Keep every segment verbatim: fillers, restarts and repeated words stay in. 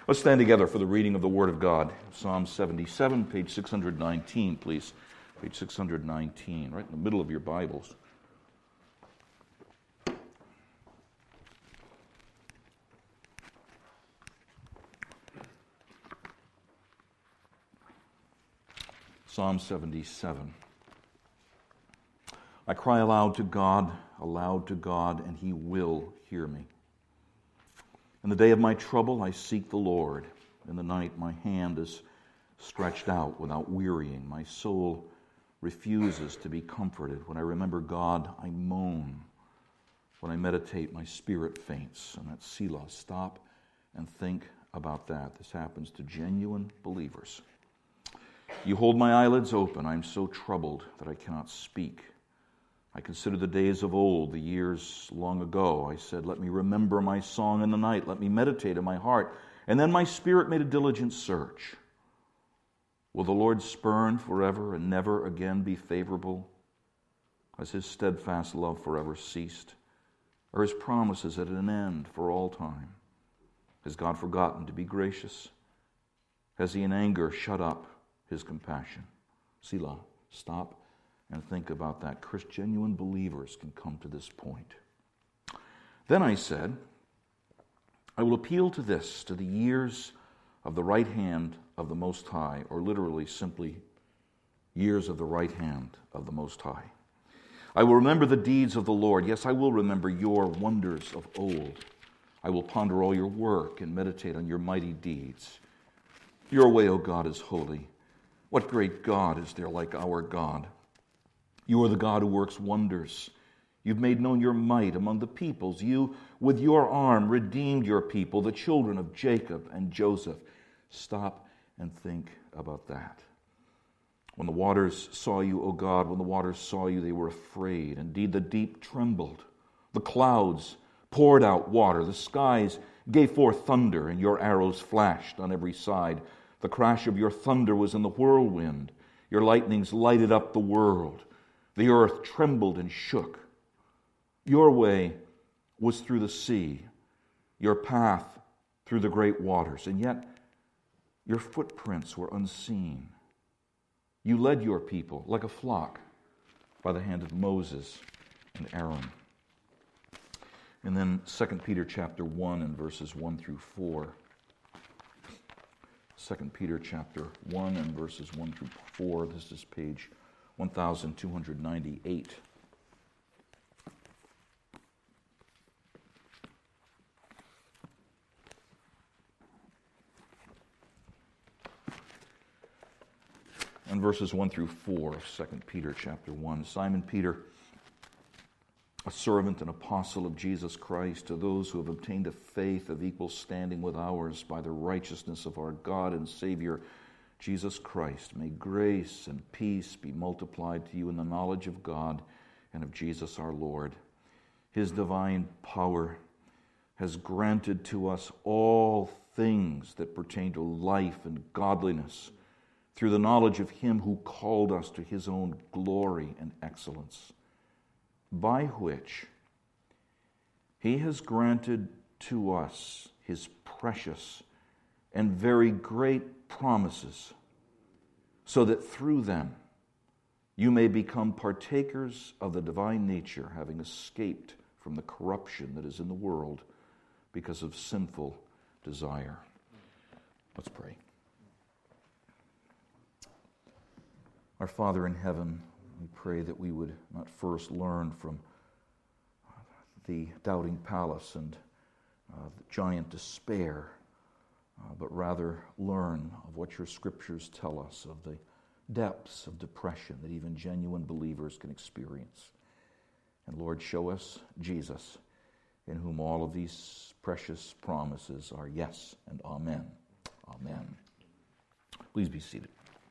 Let's stand together for the reading of the Word of God. Psalm seventy-seven, page six hundred nineteen, please. Page six hundred nineteen, right in the middle of your Bibles. Psalm seventy-seven. I cry aloud to God, aloud to God, and He will hear me. In the day of my trouble, I seek the Lord. In the night, my hand is stretched out without wearying. My soul refuses to be comforted. When I remember God, I moan. When I meditate, my spirit faints. And that's Selah. Stop and think about that. This happens to genuine believers. You hold my eyelids open. I am so troubled that I cannot speak. I consider the days of old, the years long ago. I said, let me remember my song in the night. Let me meditate in my heart. And then my spirit made a diligent search. Will the Lord spurn forever and never again be favorable? Has His steadfast love forever ceased? Are His promises at an end for all time? Has God forgotten to be gracious? Has He in anger shut up His compassion? Selah, stop and think about that. Christ, genuine believers can come to this point. Then I said, I will appeal to this, to the years of the right hand of the Most High, or literally simply years of the right hand of the Most High. I will remember the deeds of the Lord. Yes, I will remember your wonders of old. I will ponder all your work and meditate on your mighty deeds. Your way, O God, is holy. What great God is there like our God? You are the God who works wonders. You've made known your might among the peoples. You, with your arm, redeemed your people, the children of Jacob and Joseph. Stop and think about that. When the waters saw you, O God, when the waters saw you, they were afraid. Indeed, the deep trembled. The clouds poured out water. The skies gave forth thunder, and your arrows flashed on every side. The crash of your thunder was in the whirlwind. Your lightnings lighted up the world. The earth trembled and shook. Your way was through the sea, your path through the great waters, and yet your footprints were unseen. You led your people like a flock by the hand of Moses and Aaron. And then Second Peter chapter one and verses one through four. Second Peter chapter one and verses one through four. This is page one thousand two hundred ninety-eight. And verses one through four of Second Peter chapter one. Simon Peter, a servant and apostle of Jesus Christ, to those who have obtained a faith of equal standing with ours by the righteousness of our God and Savior, Jesus Christ. May grace and peace be multiplied to you in the knowledge of God and of Jesus our Lord. His divine power has granted to us all things that pertain to life and godliness through the knowledge of Him who called us to His own glory and excellence, by which He has granted to us His precious and very great promises, so that through them you may become partakers of the divine nature, having escaped from the corruption that is in the world because of sinful desire. Let's pray. Our Father in heaven, we pray that we would not first learn from the doubting palace and uh, the giant despair, uh, but rather learn of what your scriptures tell us of the depths of depression that even genuine believers can experience. And Lord, show us Jesus, in whom all of these precious promises are yes and amen. Amen. Please be seated.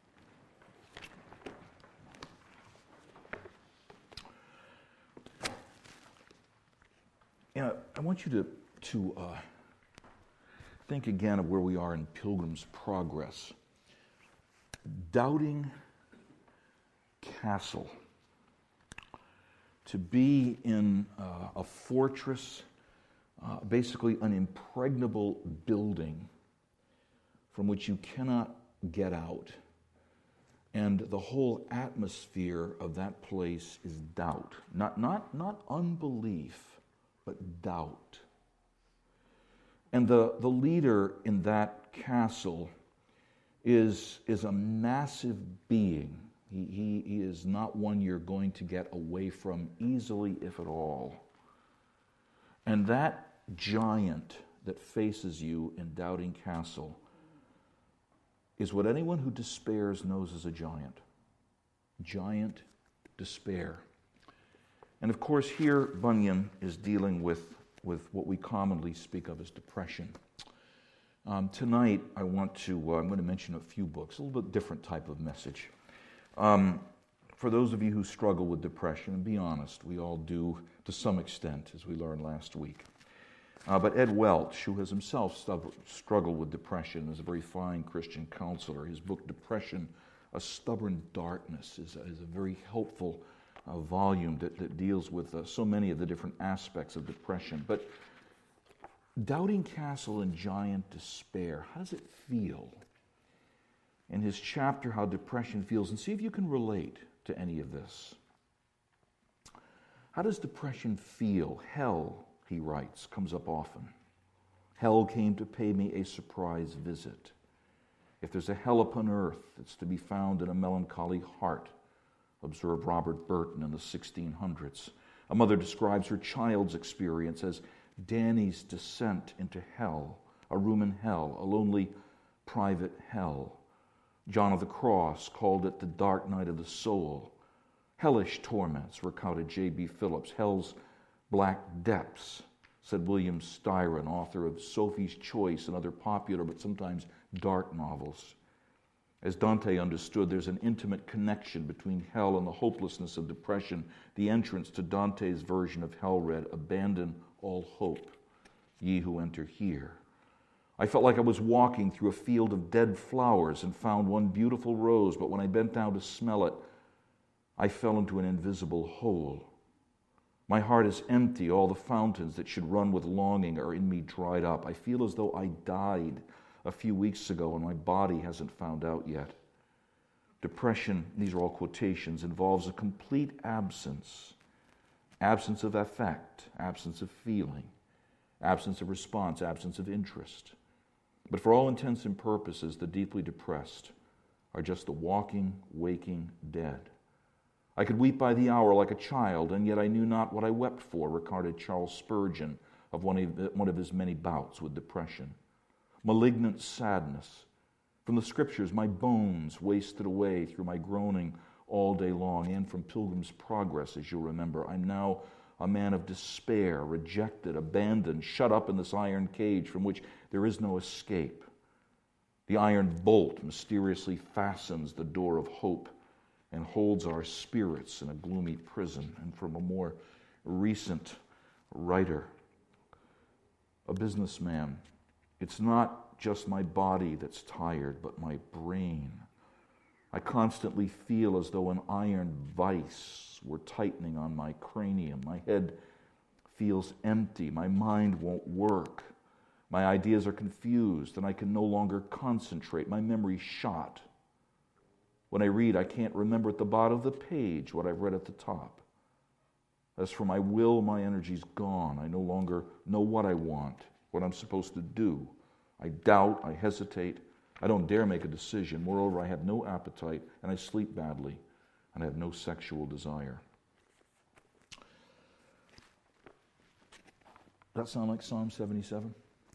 You know, I want you to, to uh, think again of where we are in Pilgrim's Progress. Doubting Castle. To be in uh, a fortress, uh, basically an impregnable building, from which you cannot get out. And the whole atmosphere of that place is doubt. Not, not, not unbelief, but doubt. And the, the leader in that castle is, is a massive being. He, he, he is not one you're going to get away from easily, if at all. And that giant that faces you in Doubting Castle is what anyone who despairs knows as a giant. Giant despair. And of course, here Bunyan is dealing with, with what we commonly speak of as depression. Um, tonight, I want to, uh, I'm going to mention a few books, a little bit different type of message. Um, for those of you who struggle with depression, and be honest, we all do to some extent, as we learned last week. Uh, but Ed Welch, who has himself stub- struggled with depression, is a very fine Christian counselor. His book, Depression, A Stubborn Darkness, is a, is a very helpful uh, volume that, that deals with uh, so many of the different aspects of depression. But Doubting Castle and Giant Despair, how does it feel? In his chapter, How Depression Feels, and see if you can relate to any of this. How does depression feel? Hell, he writes, comes up often. Hell came to pay me a surprise visit. If there's a hell upon earth, it's to be found in a melancholy heart, observed Robert Burton in the sixteen hundreds. A mother describes her child's experience as Danny's descent into hell, a room in hell, a lonely private hell. John of the Cross called it the dark night of the soul. Hellish torments, recounted J B Phillips. Hell's black depths, said William Styron, author of Sophie's Choice and other popular but sometimes dark novels. As Dante understood, there's an intimate connection between hell and the hopelessness of depression. The entrance to Dante's version of hell read, "Abandon all hope, ye who enter here." I felt like I was walking through a field of dead flowers and found one beautiful rose, but when I bent down to smell it, I fell into an invisible hole. My heart is empty. All the fountains that should run with longing are in me dried up. I feel as though I died a few weeks ago and my body hasn't found out yet. Depression, these are all quotations, involves a complete absence. Absence of affect, absence of feeling, absence of response, absence of interest. But for all intents and purposes, the deeply depressed are just the walking, waking dead. I could weep by the hour like a child, and yet I knew not what I wept for, recorded Charles Spurgeon of one of, one of his many bouts with depression. Malignant sadness. From the Scriptures, my bones wasted away through my groaning all day long, and from Pilgrim's Progress, as you'll remember, I'm now a man of despair, rejected, abandoned, shut up in this iron cage from which there is no escape. The iron bolt mysteriously fastens the door of hope and holds our spirits in a gloomy prison. And from a more recent writer, a businessman, it's not just my body that's tired, but my brain. I constantly feel as though an iron vice were tightening on my cranium. My head feels empty. My mind won't work. My ideas are confused, and I can no longer concentrate. My memory's shot. When I read, I can't remember at the bottom of the page what I've read at the top. As for my will, my energy's gone. I no longer know what I want, what I'm supposed to do. I doubt, I hesitate. I don't dare make a decision. Moreover, I have no appetite, and I sleep badly, and I have no sexual desire. Does that sound like Psalm seventy-seven?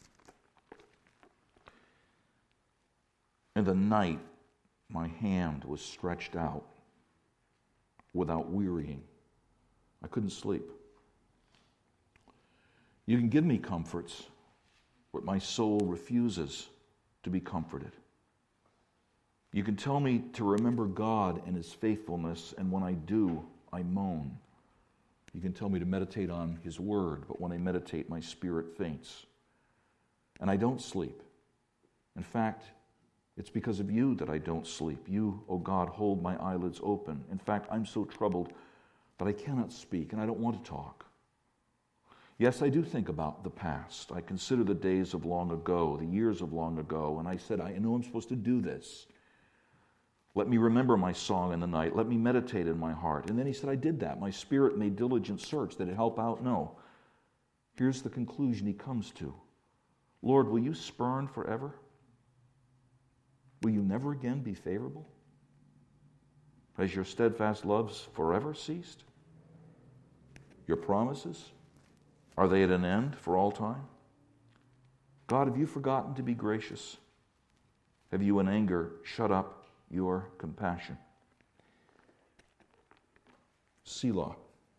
In the night, my hand was stretched out without wearying. I couldn't sleep. You can give me comforts, but my soul refuses to be comforted. You can tell me to remember God and His faithfulness, and when I do, I moan. You can tell me to meditate on His Word, but when I meditate, my spirit faints. And I don't sleep. In fact, it's because of you that I don't sleep. You, O God, hold my eyelids open. In fact, I'm so troubled that I cannot speak, and I don't want to talk. Yes, I do think about the past. I consider the days of long ago, the years of long ago, and I said, I know I'm supposed to do this. Let me remember my song in the night. Let me meditate in my heart. And then he said, I did that. My spirit made diligent search. Did it help out? No. Here's the conclusion he comes to. Lord, will you spurn forever? Will you never again be favorable? Has your steadfast loves forever ceased? Your promises, are they at an end for all time? God, have you forgotten to be gracious? Have you in anger shut up your compassion? Selah.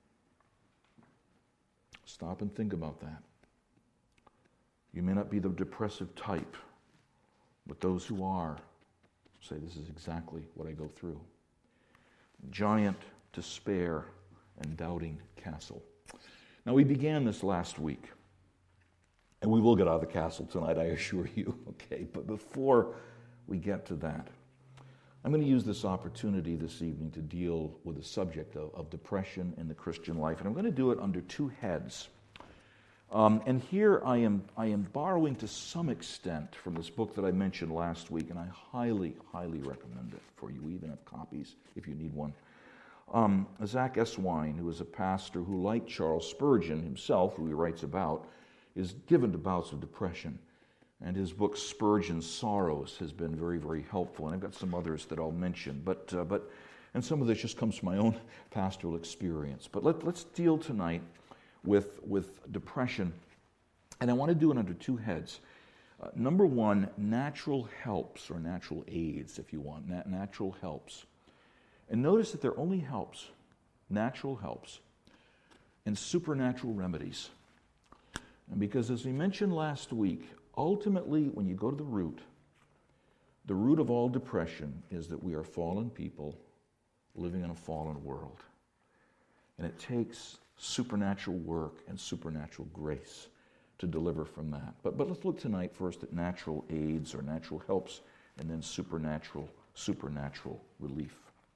Stop and think about that. You may not be the depressive type, but those who are say, this is exactly what I go through. Giant despair and doubting castle. Now, we began this last week, and we will get out of the castle tonight, I assure you, okay? But before we get to that, I'm going to use this opportunity this evening to deal with the subject of, of depression in the Christian life, and I'm going to do it under two heads. Um, and here I am, I am borrowing to some extent from this book that I mentioned last week, and I highly, highly recommend it for you. We even have copies if you need one. Um, Zach Eswine, who is a pastor who, like Charles Spurgeon himself, who he writes about, is given to bouts of depression. And his book, Spurgeon's Sorrows, has been very, very helpful. And I've got some others that I'll mention. But, uh, but and some of this just comes from my own pastoral experience. But let, let's deal tonight with, with depression. And I want to do it under two heads. Uh, number one, natural helps, or natural aids, if you want, nat- natural helps. And notice that they're only helps, natural helps, and supernatural remedies. And because as we mentioned last week, ultimately when you go to the root, the root of all depression is that we are fallen people living in a fallen world. And it takes supernatural work and supernatural grace to deliver from that. But, but let's look tonight first at natural aids or natural helps, and then supernatural, supernatural relief.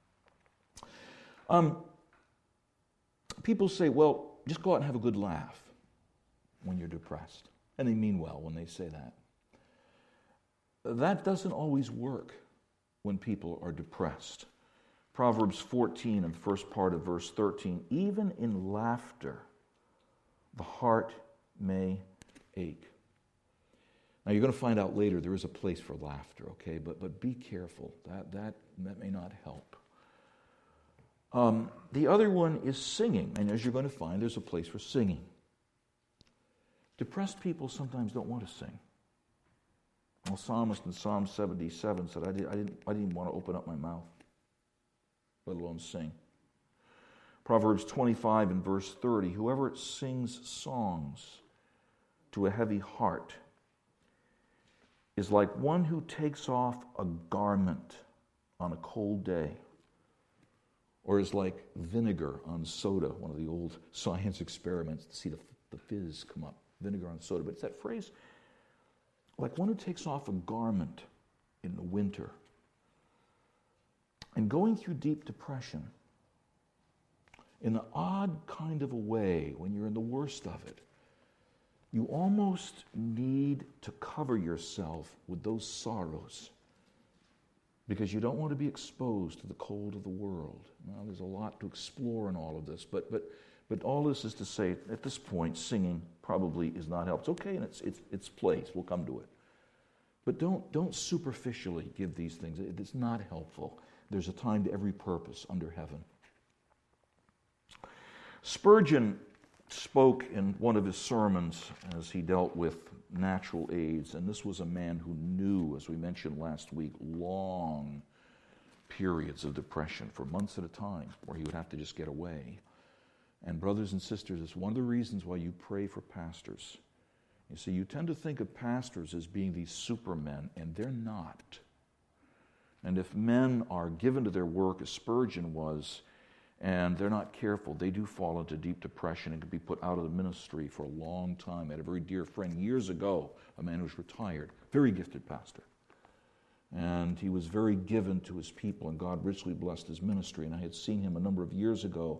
Um, people say, well, just go out and have a good laugh when you're depressed. And they mean well when they say that. That doesn't always work when people are depressed. Proverbs fourteen and first part of verse thirteen, even in laughter, the heart may ache. Now you're going to find out later there is a place for laughter, okay? But but be careful. That that that may not help. Um, the other one is singing, and as you're going to find, there's a place for singing. Depressed people sometimes don't want to sing. Well, psalmist in Psalm seventy-seven said, I, did, I, didn't, I didn't even want to open up my mouth, let alone sing. Proverbs twenty-five and verse thirty, whoever sings songs to a heavy heart is like one who takes off a garment on a cold day, or is like vinegar on soda, one of the old science experiments to see the, the fizz come up, vinegar on soda. But it's that phrase, like one who takes off a garment in the winter. And going through deep depression, in an odd kind of a way, when you're in the worst of it, you almost need to cover yourself with those sorrows because you don't want to be exposed to the cold of the world. Now, there's a lot to explore in all of this, but but but all this is to say, at this point, singing probably is not help. It's okay in its its its place. We'll come to it. But don't don't superficially give these things. It's not helpful. There's a time to every purpose under heaven. Spurgeon spoke in one of his sermons as he dealt with natural aids, and this was a man who knew, as we mentioned last week, long periods of depression for months at a time where he would have to just get away. And brothers and sisters, it's one of the reasons why you pray for pastors. You see, you tend to think of pastors as being these supermen, and they're not. And if men are given to their work as Spurgeon was, and they're not careful, they do fall into deep depression and can be put out of the ministry for a long time. I had a very dear friend years ago, a man who's retired, very gifted pastor. And he was very given to his people, and God richly blessed his ministry. And I had seen him a number of years ago,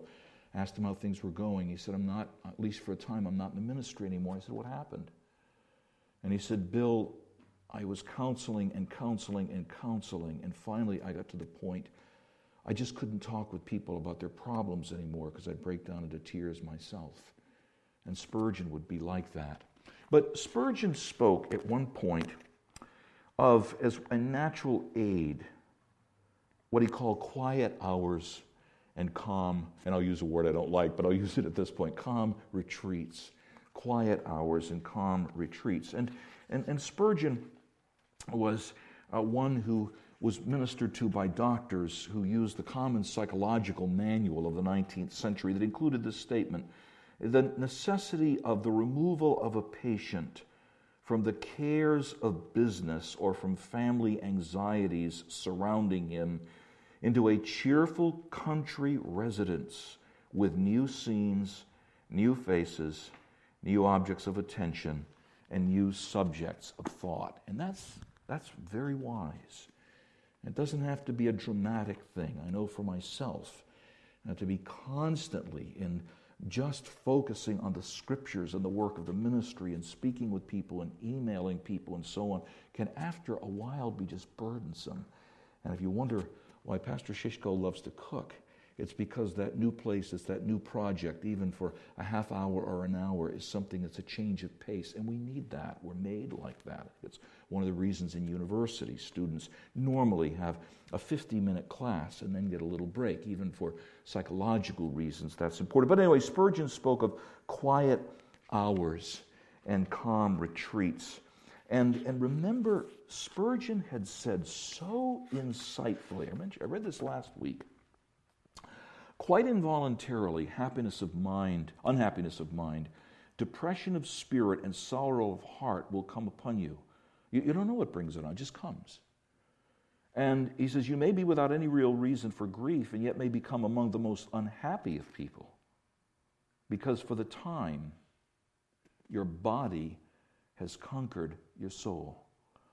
asked him how things were going. He said, I'm not, at least for a time, I'm not in the ministry anymore. I said, what happened? And he said, Bill, I was counseling and counseling and counseling, and finally I got to the point I just couldn't talk with people about their problems anymore because I'd break down into tears myself. And Spurgeon would be like that. But Spurgeon spoke at one point of, as a natural aid, what he called quiet hours and calm, and I'll use a word I don't like, but I'll use it at this point, calm retreats. Quiet hours and calm retreats. And, and, and Spurgeon was uh, one who was ministered to by doctors who used the common psychological manual of the nineteenth century that included this statement: the necessity of the removal of a patient from the cares of business or from family anxieties surrounding him into a cheerful country residence with new scenes, new faces, new objects of attention, and new subjects of thought. And that's that's very wise. It doesn't have to be a dramatic thing. I know for myself, uh, to be constantly in just focusing on the scriptures and the work of the ministry and speaking with people and emailing people and so on can after a while be just burdensome. And if you wonder why Pastor Shishko loves to cook, it's because that new place, it's that new project, even for a half hour or an hour, is something that's a change of pace. And we need that. We're made like that. It's one of the reasons in university students normally have a fifty-minute class and then get a little break. Even for psychological reasons, that's important. But anyway, Spurgeon spoke of quiet hours and calm retreats. And, and remember, Spurgeon had said so insightfully, I mentioned, I read this last week, quite involuntarily, happiness of mind, unhappiness of mind, depression of spirit, and sorrow of heart will come upon you. You, you don't know what brings it on, it just comes. And he says, you may be without any real reason for grief, and yet may become among the most unhappy of people. Because for the time, your body has conquered your soul.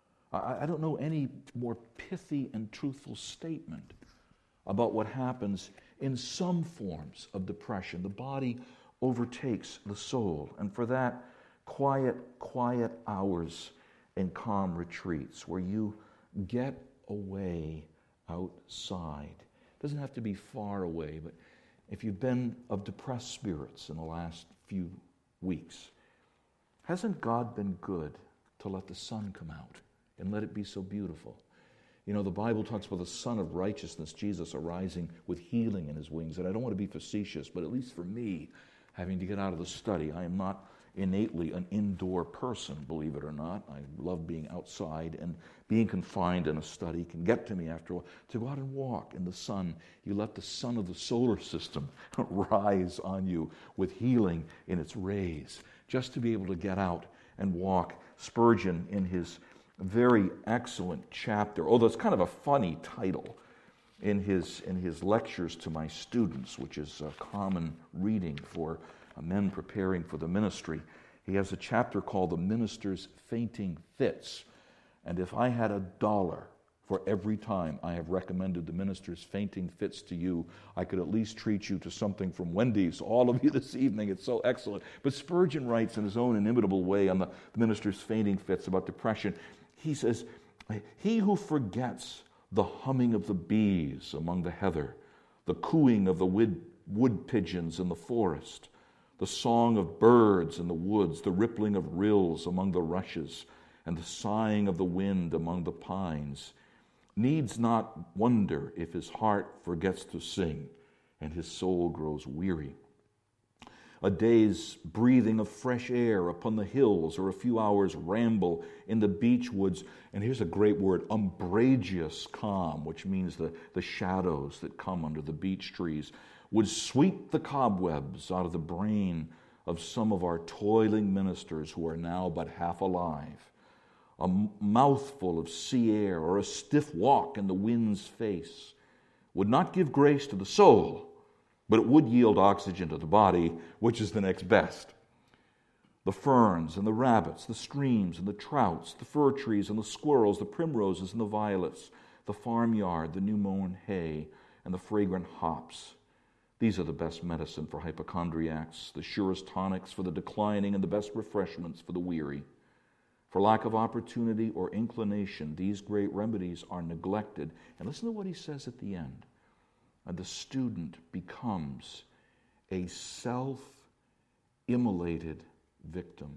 I, I don't know any more pithy and truthful statement about what happens in some forms of depression. The body overtakes the soul. And for that, quiet, quiet hours and calm retreats where you get away outside. It doesn't have to be far away, but if you've been of depressed spirits in the last few weeks, hasn't God been good to let the sun come out and let it be so beautiful? You know, the Bible talks about the Son of Righteousness, Jesus, arising with healing in his wings. And I don't want to be facetious, but at least for me, having to get out of the study, I am not innately an indoor person, believe it or not. I love being outside, and being confined in a study can get to me after a while. To go out and walk in the sun, you let the sun of the solar system rise on you with healing in its rays. Just to be able to get out and walk. Spurgeon, in his very excellent chapter, although it's kind of a funny title, in his in his lectures to my students, which is a common reading for men preparing for the ministry. He has a chapter called The Minister's Fainting Fits. And if I had a dollar for every time I have recommended the minister's fainting fits to you, I could at least treat you to something from Wendy's, all of you this evening. It's so excellent. But Spurgeon writes in his own inimitable way on the minister's fainting fits about depression. He says, he who forgets the humming of the bees among the heather, the cooing of the wood, wood pigeons in the forest, the song of birds in the woods, the rippling of rills among the rushes, and the sighing of the wind among the pines, needs not wonder if his heart forgets to sing and his soul grows weary. A day's breathing of fresh air upon the hills, or a few hours' ramble in the beech woods, and here's a great word, umbrageous calm, which means the, the shadows that come under the beech trees, would sweep the cobwebs out of the brain of some of our toiling ministers who are now but half alive. A mouthful of sea air or a stiff walk in the wind's face would not give grace to the soul, but it would yield oxygen to the body, which is the next best. The ferns and the rabbits, the streams and the trouts, the fir trees and the squirrels, the primroses and the violets, the farmyard, the new mown hay, and the fragrant hops, These are the best medicine for hypochondriacs, the surest tonics for the declining, and the best refreshments for the weary. For lack of opportunity or inclination, these great remedies are neglected. And listen to what he says at the end. And the student becomes a self-immolated victim.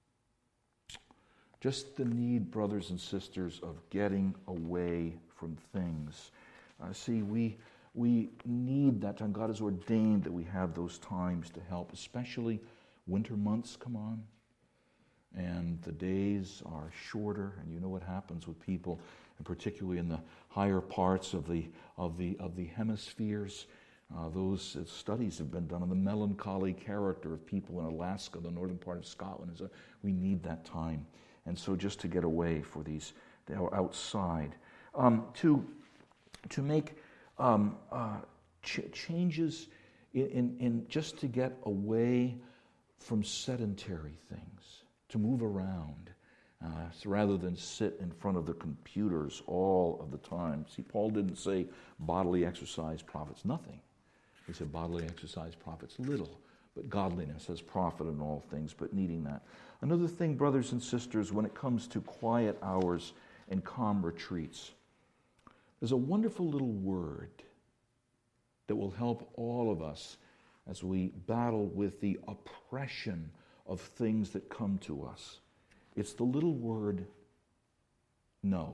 Just the need, brothers and sisters, of getting away from things. Uh, see, we we need that time. God has ordained that we have those times to help, especially winter months come on. And the days are shorter, and you know what happens with people, and particularly in the higher parts of the of the of the hemispheres. Uh, those uh, studies have been done on the melancholy character of people in Alaska, the northern part of Scotland. So we need that time, and so just to get away for these, they are outside, um, to to make um, uh, ch- changes in, in in just to get away from sedentary things. To move around, uh, so rather than sit in front of the computers all of the time. See, Paul didn't say bodily exercise profits nothing. He said bodily exercise profits little, but godliness has profit in all things, but needing that. Another thing, brothers and sisters, when it comes to quiet hours and calm retreats, there's a wonderful little word that will help all of us as we battle with the oppression of things that come to us. It's the little word, no.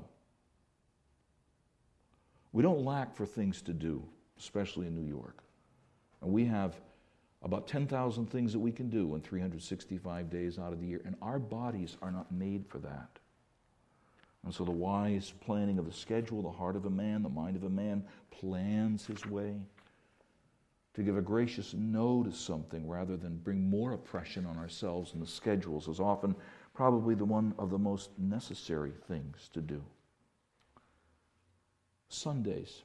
We don't lack for things to do, especially in New York. And we have about ten thousand things that we can do in three hundred sixty-five days out of the year, and our bodies are not made for that. And so the wise planning of the schedule, the heart of a man, the mind of a man, plans his way. To give a gracious no to something rather than bring more oppression on ourselves and the schedules is often probably the one of the most necessary things to do. Sundays.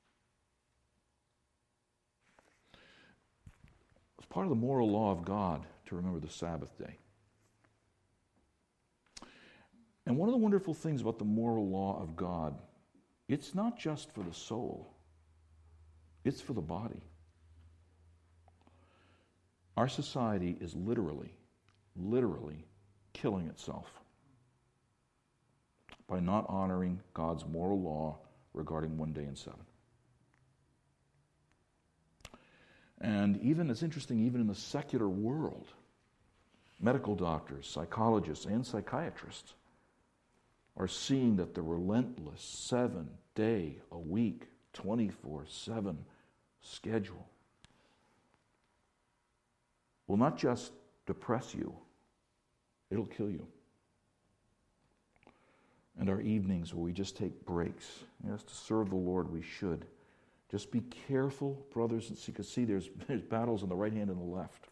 It's part of the moral law of God to remember the Sabbath day. And one of the wonderful things about the moral law of God, it's not just for the soul, it's for the body. Our society is literally, literally killing itself by not honoring God's moral law regarding one day in seven. And even, it's interesting, even in the secular world, medical doctors, psychologists, and psychiatrists are seeing that the relentless seven-day-a-week, twenty-four seven schedule will not just depress you, it'll kill you. And our evenings where we just take breaks, yes, to serve the Lord we should. Just be careful, brothers, and see, because see, there's, there's battles on the right hand and the left.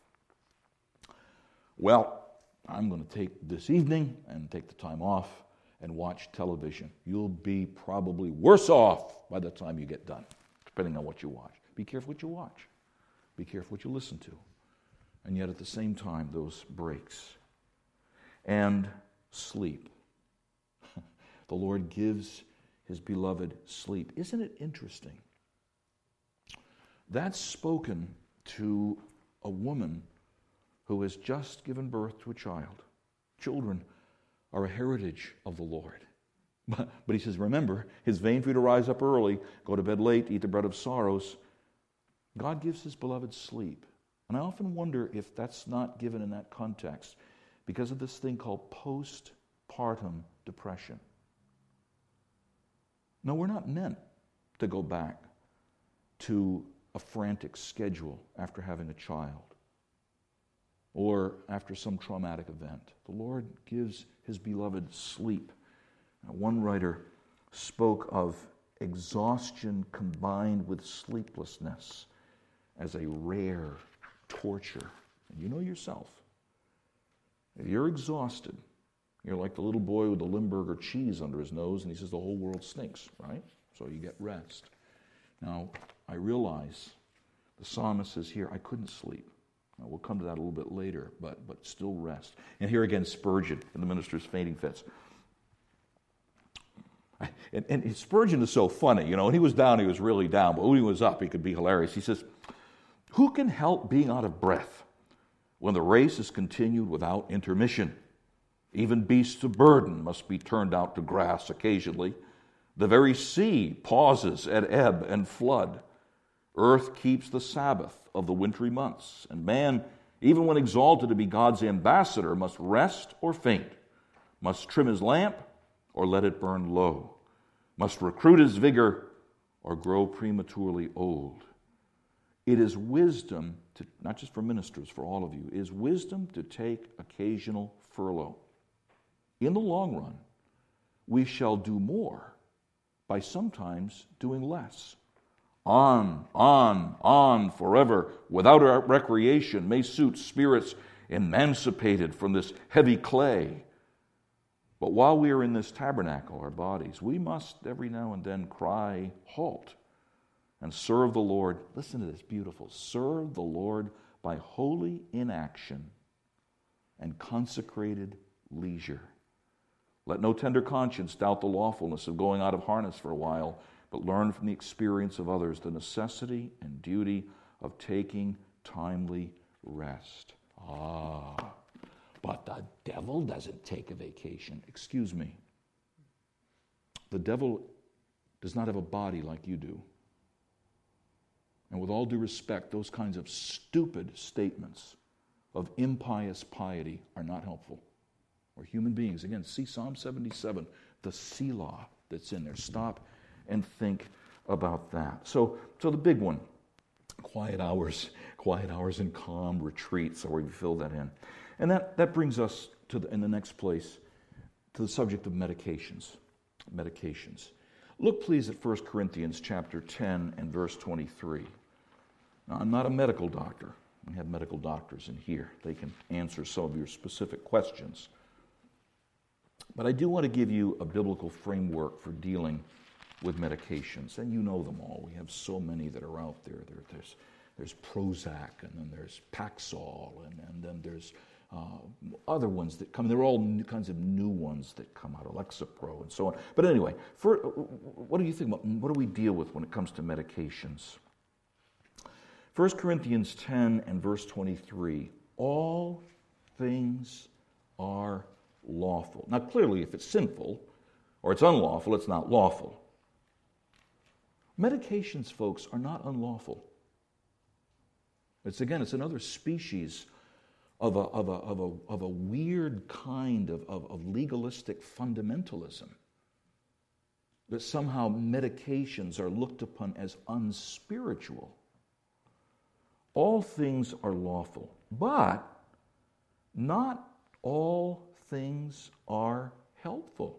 Well, I'm going to take this evening and take the time off and watch television. You'll be probably worse off by the time you get done, depending on what you watch. Be careful what you watch. Be careful what you listen to. And yet at the same time, those breaks. And sleep. The Lord gives his beloved sleep. Isn't it interesting? That's spoken to a woman who has just given birth to a child. Children are a heritage of the Lord. But, but he says, remember, it's vain for you to rise up early, go to bed late, eat the bread of sorrows. God gives his beloved sleep. And I often wonder if that's not given in that context because of this thing called postpartum depression. No, we're not meant to go back to a frantic schedule after having a child or after some traumatic event. The Lord gives his beloved sleep. Now, one writer spoke of exhaustion combined with sleeplessness as a rare torture. And you know yourself. If you're exhausted, you're like the little boy with the Limburger cheese under his nose, and he says the whole world stinks, right? So you get rest. Now, I realize the psalmist says here, I couldn't sleep. Now, we'll come to that a little bit later, but but still rest. And here again, Spurgeon in the Minister's Fainting Fits. And, and Spurgeon is so funny, you know. When he was down, he was really down, but when he was up, he could be hilarious. He says, Who can help being out of breath when the race is continued without intermission? Even beasts of burden must be turned out to grass occasionally. The very sea pauses at ebb and flood. Earth keeps the Sabbath of the wintry months, and man, even when exalted to be God's ambassador, must rest or faint, must trim his lamp or let it burn low, must recruit his vigor or grow prematurely old. It is wisdom, to, not just for ministers, for all of you, it is wisdom to take occasional furlough. In the long run, we shall do more by sometimes doing less. On, on, on forever, without a recreation, may suit spirits emancipated from this heavy clay. But while we are in this tabernacle, our bodies, we must every now and then cry, halt, and serve the Lord. Listen to this, beautiful. Serve the Lord by holy inaction and consecrated leisure. Let no tender conscience doubt the lawfulness of going out of harness for a while, but learn from the experience of others the necessity and duty of taking timely rest. Ah, but the devil doesn't take a vacation. Excuse me. The devil does not have a body like you do. And with all due respect, those kinds of stupid statements of impious piety are not helpful. We're human beings. Again, see Psalm seventy-seven, the Selah that's in there. Stop and think about that. So, so the big one, quiet hours, quiet hours in calm retreat. So we fill that in. And that, that brings us to the, in the next place to the subject of medications. Medications. Look, please, at First Corinthians chapter ten and verse twenty-three. Now, I'm not a medical doctor. We have medical doctors in here. They can answer some of your specific questions. But I do want to give you a biblical framework for dealing with medications. And you know them all. We have so many that are out there. there there's, there's Prozac, and then there's Paxil, and, and then there's uh, other ones that come. They're all new, kinds of new ones that come out, Lexapro and so on. But anyway, for, what do you think about, what do we deal with when it comes to medications? First Corinthians ten and verse twenty-three, all things are lawful. Now clearly if it's sinful or it's unlawful, it's not lawful. Medications, folks, are not unlawful. It's again, it's another species of a, of a, of a, of a weird kind of, of, of legalistic fundamentalism. That somehow medications are looked upon as unspiritual. All things are lawful, but not all things are helpful.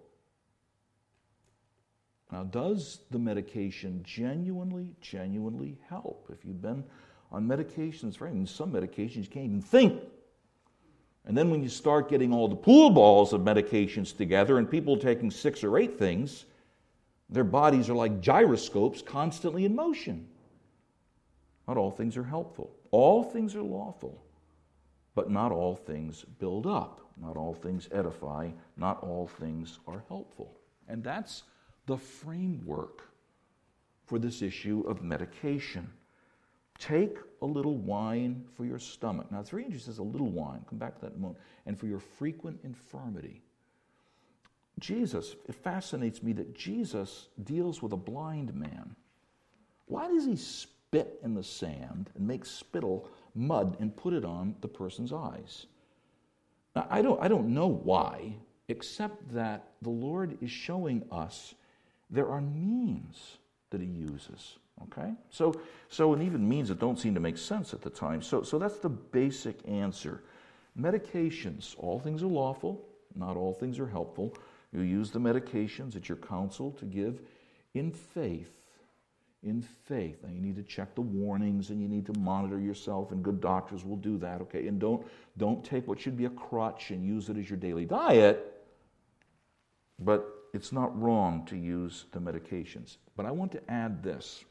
Now, does the medication genuinely, genuinely help? If you've been on medications, for instance, some medications you can't even think. And then when you start getting all the pool balls of medications together and people taking six or eight things, their bodies are like gyroscopes constantly in motion. Not all things are helpful. All things are lawful, but not all things build up. Not all things edify. Not all things are helpful. And that's the framework for this issue of medication. Take a little wine for your stomach. Now, it's very interesting, it says a little wine. Come back to that in a moment. And for your frequent infirmity. Jesus, it fascinates me that Jesus deals with a blind man. Why does he spit in the sand and make spittle, mud, and put it on the person's eyes? Now, I don't, I don't know why, except that the Lord is showing us there are means that he uses. Okay? So, so and even means that don't seem to make sense at the time. So, so that's the basic answer. Medications, all things are lawful, not all things are helpful. You use the medications at your counsel to give in faith. In faith. Now you need to check the warnings and you need to monitor yourself, and good doctors will do that, okay? And don't, don't take what should be a crutch and use it as your daily diet, but it's not wrong to use the medications. But I want to add this.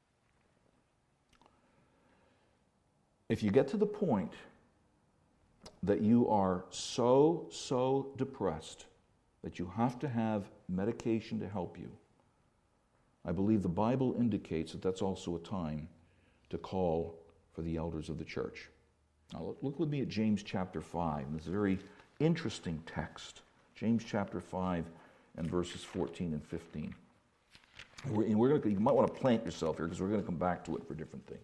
If you get to the point that you are so, so depressed that you have to have medication to help you, I believe the Bible indicates that that's also a time to call for the elders of the church. Now look with me at James chapter five. This is a very interesting text. James chapter five and verses fourteen and fifteen. We're, and we're gonna, you might want to plant yourself here because we're going to come back to it for different things.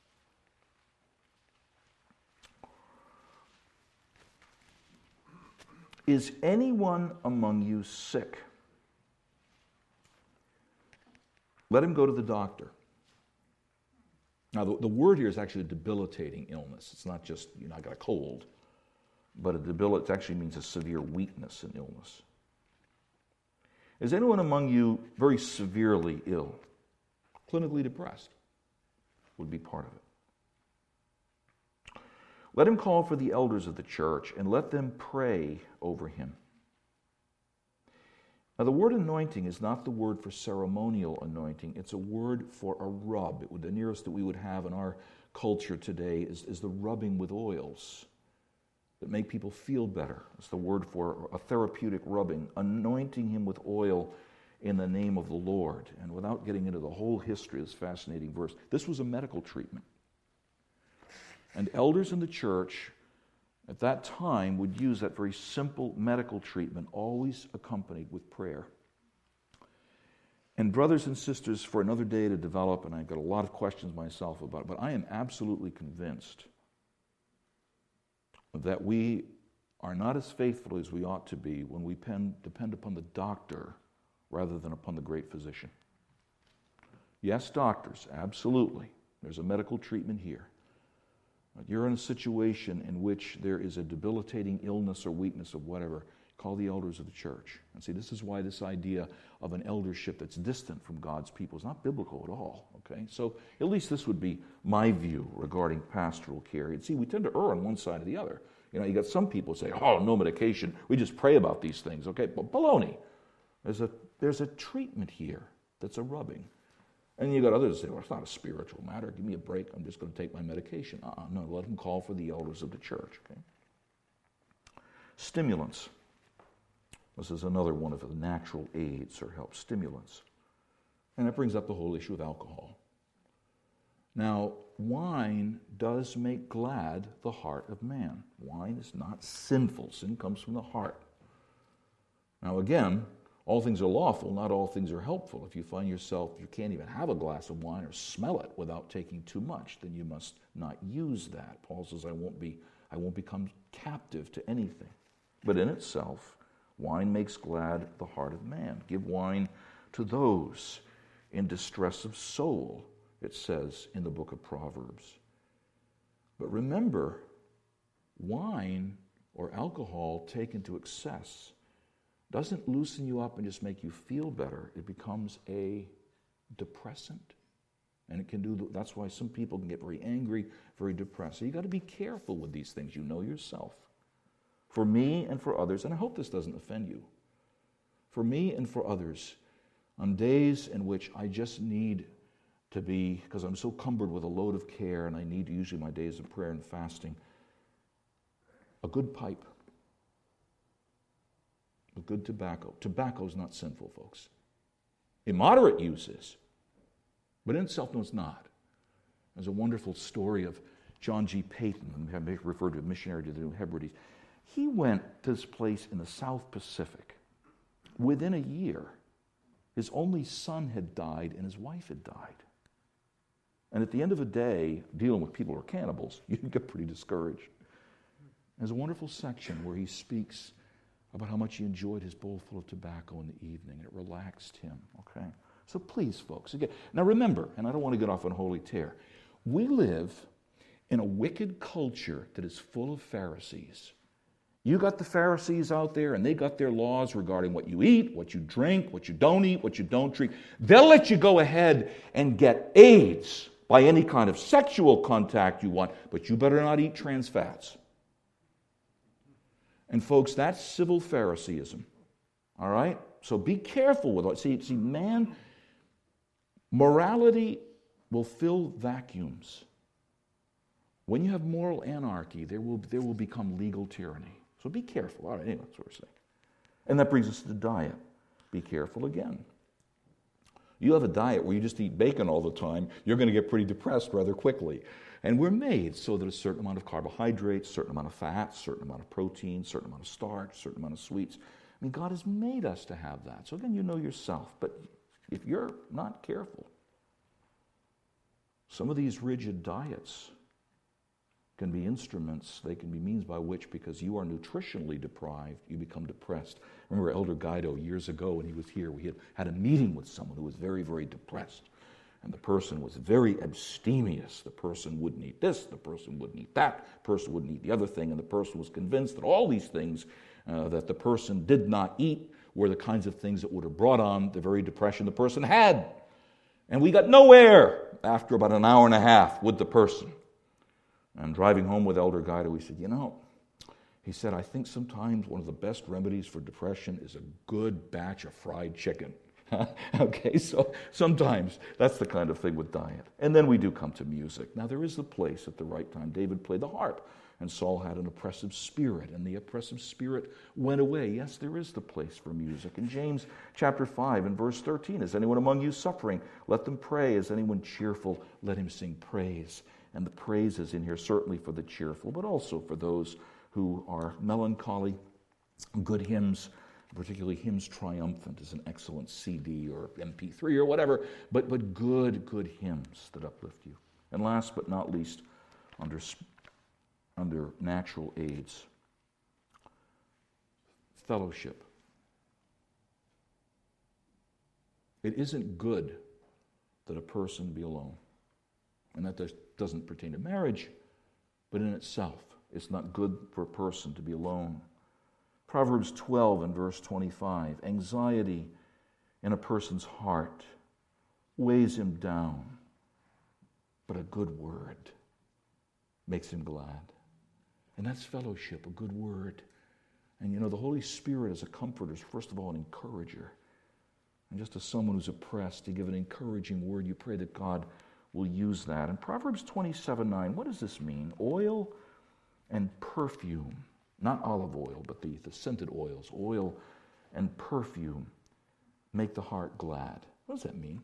Is anyone among you sick? Let him go to the doctor. Now, the, the word here is actually a debilitating illness. It's not just, you know, I got a cold, but a debil- it actually means a severe weakness and illness. Is anyone among you very severely ill? Clinically depressed would be part of it. Let him call for the elders of the church and let them pray over him. Now, the word anointing is not the word for ceremonial anointing. It's a word for a rub. It would, the nearest that we would have in our culture today is, is the rubbing with oils that make people feel better. It's the word for a therapeutic rubbing, anointing him with oil in the name of the Lord. And without getting into the whole history of this fascinating verse, this was a medical treatment. And elders in the church at that time would use that very simple medical treatment, always accompanied with prayer. And brothers and sisters, for another day to develop, and I've got a lot of questions myself about it, but I am absolutely convinced that we are not as faithful as we ought to be when we pen, depend upon the doctor rather than upon the great physician. Yes, doctors, absolutely. There's a medical treatment here. But you're in a situation in which there is a debilitating illness or weakness of whatever, call the elders of the church. And see, this is why this idea of an eldership that's distant from God's people is not biblical at all, okay? So at least this would be my view regarding pastoral care. And see, we tend to err on one side or the other. You know, you got some people say, oh, no medication, we just pray about these things, okay? But baloney. There's a, there's a treatment here that's a rubbing. And you got others that say, well, it's not a spiritual matter. Give me a break. I'm just going to take my medication. Uh-uh, no, let them call for the elders of the church. Okay. Stimulants. This is another one of the natural aids or help. Stimulants. And that brings up the whole issue of alcohol. Now, wine does make glad the heart of man. Wine is not sinful. Sin comes from the heart. Now, again, all things are lawful, not all things are helpful. If you find yourself, you can't even have a glass of wine or smell it without taking too much, then you must not use that. Paul says, I won't be, I won't become captive to anything. But in itself, wine makes glad the heart of man. Give wine to those in distress of soul, it says in the book of Proverbs. But remember, wine or alcohol taken to excess doesn't loosen you up and just make you feel better. It becomes a depressant. And it can do, that's why some people can get very angry, very depressed. So you got to be careful with these things. You know yourself. For me and for others, and I hope this doesn't offend you, for me and for others, on days in which I just need to be, because I'm so cumbered with a load of care and I need usually my days of prayer and fasting, a good pipe, a good tobacco. Tobacco is not sinful, folks. Immoderate use is, but in itself, no, it's not. There's a wonderful story of John G. Payton, I may refer to a missionary to the New Hebrides. He went to this place in the South Pacific. Within a year, his only son had died and his wife had died. And at the end of the day, dealing with people who are cannibals, you get pretty discouraged. There's a wonderful section where he speaks about how much he enjoyed his bowl full of tobacco in the evening. It relaxed him, okay? So please, folks, again, now remember, and I don't want to get off on a holy tear, we live in a wicked culture that is full of Pharisees. You got the Pharisees out there, and they got their laws regarding what you eat, what you drink, what you don't eat, what you don't drink. They'll let you go ahead and get AIDS by any kind of sexual contact you want, but you better not eat trans fats. And folks, that's civil Phariseeism, all right? So be careful with it. See, see, man, morality will fill vacuums. When you have moral anarchy, there will, there will become legal tyranny. So be careful. All right, anyway, that's what we're saying. And that brings us to the diet. Be careful again. You have a diet where you just eat bacon all the time, you're going to get pretty depressed rather quickly. And we're made so that a certain amount of carbohydrates, certain amount of fats, certain amount of protein, certain amount of starch, certain amount of sweets. I mean, God has made us to have that. So again, you know yourself. But if you're not careful, some of these rigid diets can be instruments, they can be means by which, because you are nutritionally deprived, you become depressed. Remember Elder Guido years ago when he was here, we had had a meeting with someone who was very, very depressed. And the person was very abstemious. The person wouldn't eat this, the person wouldn't eat that, the person wouldn't eat the other thing, and the person was convinced that all these things uh, that the person did not eat were the kinds of things that would have brought on the very depression the person had. And we got nowhere after about an hour and a half with the person. And driving home with Elder Guido, he said, you know, he said, I think sometimes one of the best remedies for depression is a good batch of fried chicken. Okay, so sometimes that's the kind of thing with diet. And then we do come to music. Now, there is the place at the right time. David played the harp, and Saul had an oppressive spirit, and the oppressive spirit went away. Yes, there is the place for music. In James chapter five and verse thirteen, is anyone among you suffering? Let them pray. Is anyone cheerful? Let him sing praise. And the praise is in here certainly for the cheerful, but also for those who are melancholy. Good hymns, particularly Hymns Triumphant, is an excellent C D or M P three or whatever, but, but good, good hymns that uplift you. And last but not least, under, under natural aids, fellowship. It isn't good that a person be alone. And that does, doesn't pertain to marriage, but in itself, it's not good for a person to be alone. Proverbs twelve and verse twenty-five, anxiety in a person's heart weighs him down, but a good word makes him glad. And that's fellowship, a good word. And you know, the Holy Spirit as a comforter is first of all an encourager. And just as someone who's oppressed, to give an encouraging word, you pray that God will use that. In Proverbs twenty-seven nine, what does this mean? Oil and perfume, not olive oil, but the, the scented oils, oil and perfume make the heart glad. What does that mean?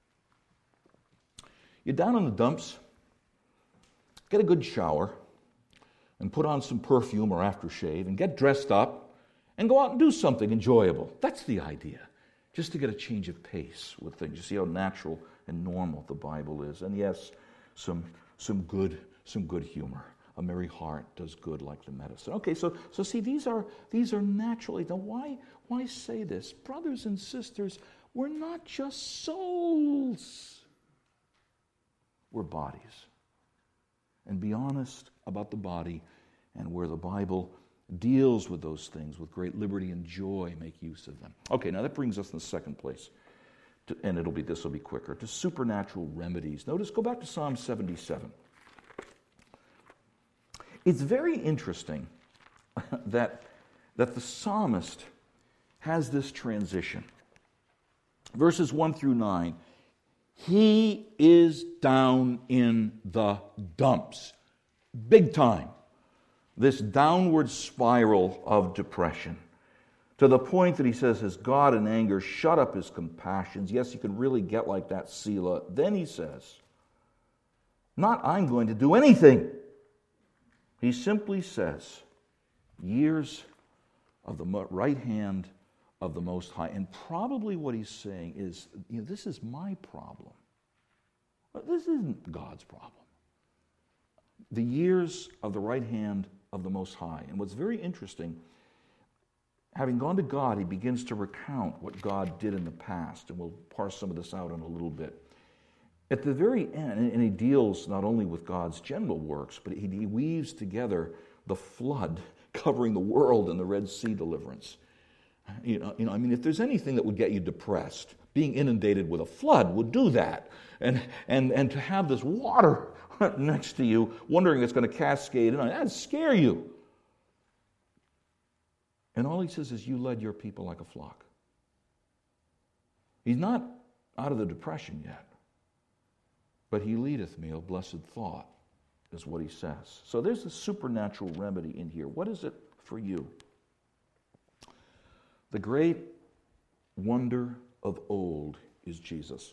You're down in the dumps, get a good shower, and put on some perfume or aftershave, and get dressed up, and go out and do something enjoyable. That's the idea, just to get a change of pace with things. You see how natural and normal the Bible is. And yes, some some good some good humor. A merry heart does good like the medicine. Okay, so so see, these are these are naturally. Now, why why say this, brothers and sisters? We're not just souls. We're bodies. And be honest about the body, and where the Bible deals with those things with great liberty and joy, make use of them. Okay, now that brings us in the second place. To, and it'll be this will be quicker, to supernatural remedies. Notice, go back to Psalm seventy-seven. It's very interesting that, that the psalmist has this transition. Verses one through nine, he is down in the dumps, big time. This downward spiral of depression. To the point that he says, his God in anger shut up his compassions. Yes, you can really get like that, Selah. Then he says, not I'm going to do anything. He simply says, years of the right hand of the Most High. And probably what he's saying is, you know, this is my problem. This isn't God's problem. The years of the right hand of the Most High. And what's very interesting, having gone to God, he begins to recount what God did in the past, and we'll parse some of this out in a little bit. At the very end, and he deals not only with God's general works, but he, he weaves together the flood covering the world and the Red Sea deliverance. You know, you know, I mean, if there's anything that would get you depressed, being inundated with a flood would do that. And and and to have this water next to you, wondering if it's going to cascade in, that'd scare you. And all he says is, you led your people like a flock. He's not out of the depression yet. But he leadeth me, O blessed thought, is what he says. So there's a supernatural remedy in here. What is it for you? The great wonder of old is is Jesus.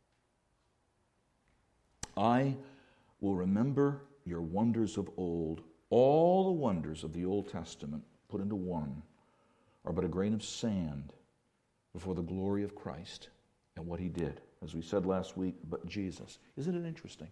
I will remember your wonders of old. All the wonders of the Old Testament put into one are but a grain of sand before the glory of Christ and what he did. As we said last week, but Jesus. Isn't it interesting?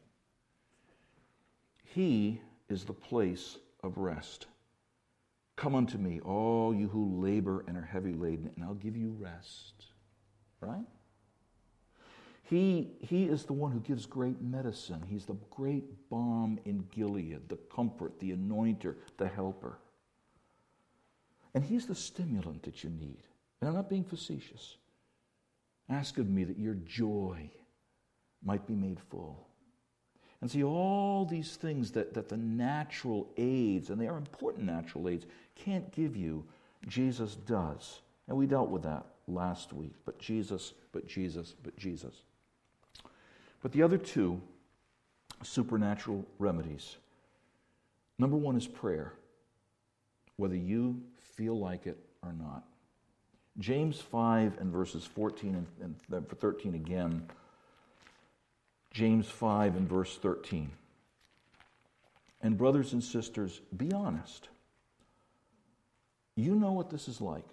He is the place of rest. Come unto me, all you who labor and are heavy laden, and I'll give you rest. Right? He, he is the one who gives great medicine. He's the great balm in Gilead, the comfort, the anointer, the helper. And he's the stimulant that you need. And I'm not being facetious. Ask of me that your joy might be made full. And see, all these things that, that the natural aids, and they are important natural aids, can't give you, Jesus does. And we dealt with that last week. But Jesus, but Jesus, but Jesus. But the other two supernatural remedies. Number one is prayer, whether you feel like it or not. James five and verses fourteen and, and thirteen again. James five and verse thirteen. And brothers and sisters, be honest. You know what this is like.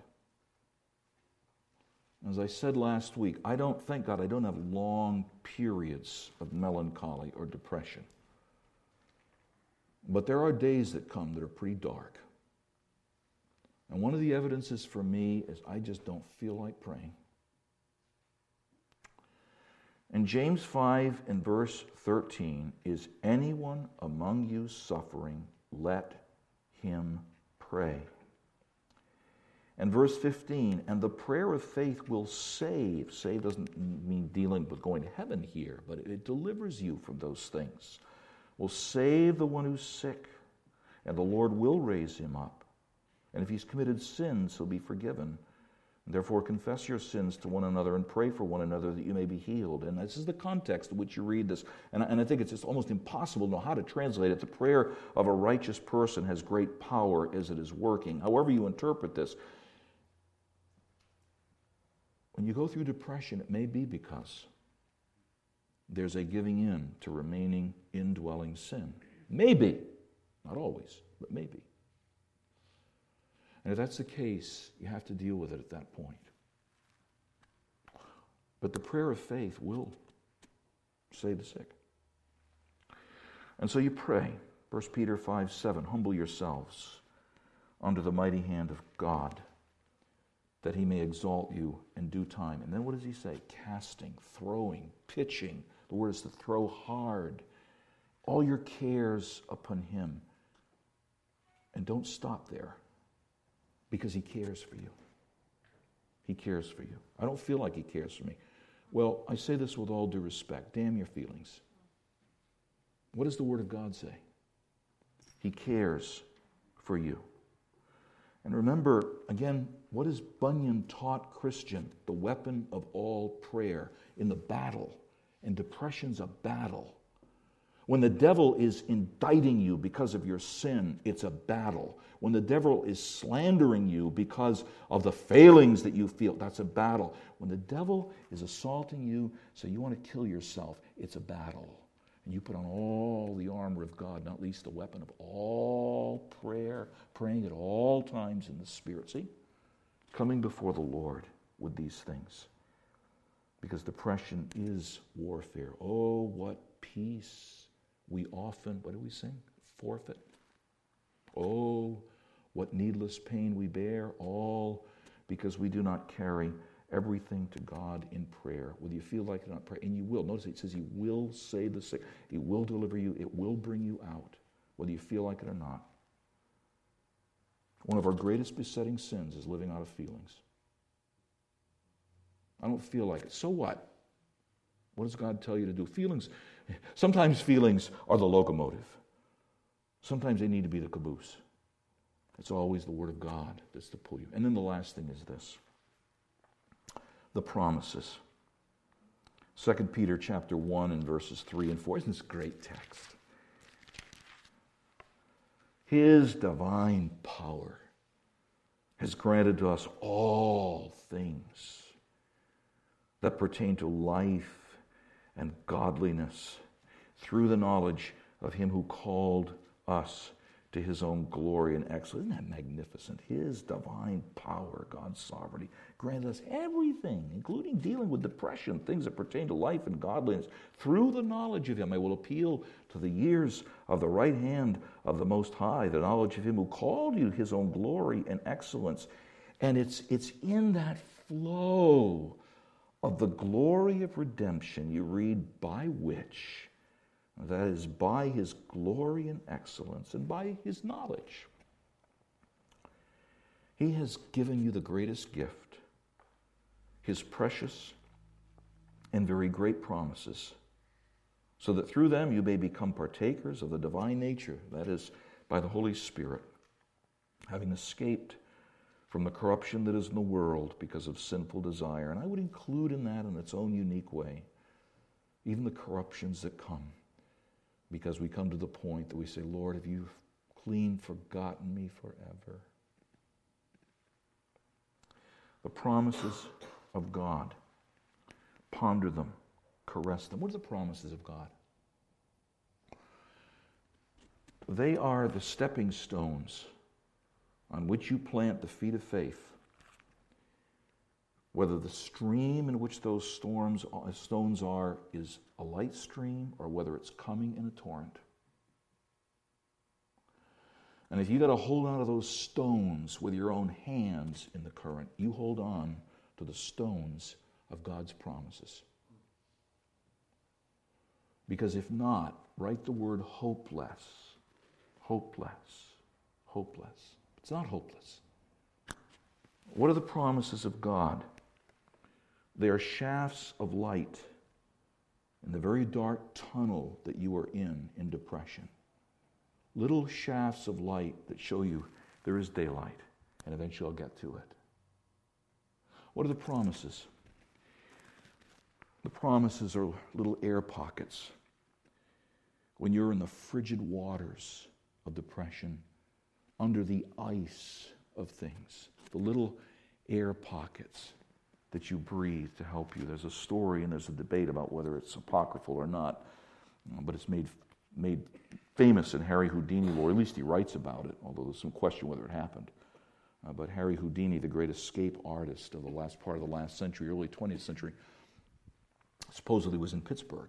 As I said last week, I don't, thank God, I don't have long periods of melancholy or depression. But there are days that come that are pretty dark. And one of the evidences for me is I just don't feel like praying. And James five and verse thirteen is, anyone among you suffering, let him pray. And verse fifteen, and the prayer of faith will save. Save doesn't mean dealing with going to heaven here, but it delivers you from those things. Will save the one who's sick, and the Lord will raise him up. And if he's committed sins, he'll be forgiven. Therefore, confess your sins to one another and pray for one another that you may be healed. And this is the context in which you read this. And I, and I think it's just almost impossible to know how to translate it. The prayer of a righteous person has great power as it is working. However you interpret this, when you go through depression, it may be because there's a giving in to remaining indwelling sin. Maybe. Not always, but maybe. And if that's the case, you have to deal with it at that point. But the prayer of faith will save the sick. And so you pray. First Peter five seven, humble yourselves under the mighty hand of God, that he may exalt you in due time. And then what does he say? Casting, throwing, pitching. The word is to throw hard. All your cares upon him. And don't stop there. Because he cares for you. He cares for you. I don't feel like he cares for me. Well, I say this with all due respect. Damn your feelings. What does the Word of God say? He cares for you. And remember, again, what is Bunyan taught Christian? The weapon of all prayer in the battle. And depression's a battle. When the devil is indicting you because of your sin, it's a battle. When the devil is slandering you because of the failings that you feel, that's a battle. When the devil is assaulting you so you want to kill yourself, it's a battle. And you put on all the armor of God, not least the weapon of all prayer, praying at all times in the Spirit. See? Coming before the Lord with these things. Because depression is warfare. Oh, what peace we often, what do we sing? Forfeit. Oh, what needless pain we bear, all because we do not carry everything to God in prayer. Whether you feel like it or not, pray, and you will. Notice it says he will save the sick. He will deliver you. It will bring you out, whether you feel like it or not. One of our greatest besetting sins is living out of feelings. I don't feel like it. So what? What does God tell you to do? Feelings, sometimes feelings are the locomotive. Sometimes they need to be the caboose. It's always the Word of God that's to pull you. And then the last thing is this. The promises. Second Peter chapter one and verses three and four. Isn't this a great text? His divine power has granted to us all things that pertain to life and godliness through the knowledge of him who called us to his own glory and excellence. Isn't that magnificent? His divine power, God's sovereignty, granted us everything, including dealing with depression, things that pertain to life and godliness. Through the knowledge of him, I will appeal to the years of the right hand of the Most High, the knowledge of him who called you to his own glory and excellence. And it's, it's in that flow of the glory of redemption you read, by which, that is, by his glory and excellence and by his knowledge, he has given you the greatest gift, his precious and very great promises, so that through them you may become partakers of the divine nature, that is, by the Holy Spirit, having escaped from the corruption that is in the world because of sinful desire. And I would include in that, in its own unique way, even the corruptions that come because we come to the point that we say, Lord, have you clean forgotten me forever? The promises of God. Ponder them. Caress them. What are the promises of God? They are the stepping stones on which you plant the feet of faith. Whether the stream in which those storms, stones are is a light stream or whether it's coming in a torrent. And if you got to hold on to those stones with your own hands in the current, you hold on to the stones of God's promises. Because if not, write the word hopeless. Hopeless. Hopeless. It's not hopeless. What are the promises of God? They are shafts of light in the very dark tunnel that you are in, in depression. Little shafts of light that show you there is daylight, and eventually I'll get to it. What are the promises? The promises are little air pockets. When you're in the frigid waters of depression, under the ice of things, the little air pockets that you breathe to help you. There's a story and there's a debate about whether it's apocryphal or not, but it's made made famous in Harry Houdini lore. At least he writes about it, although there's some question whether it happened. Uh, but Harry Houdini, the great escape artist of the last part of the last century, early twentieth century, supposedly was in Pittsburgh.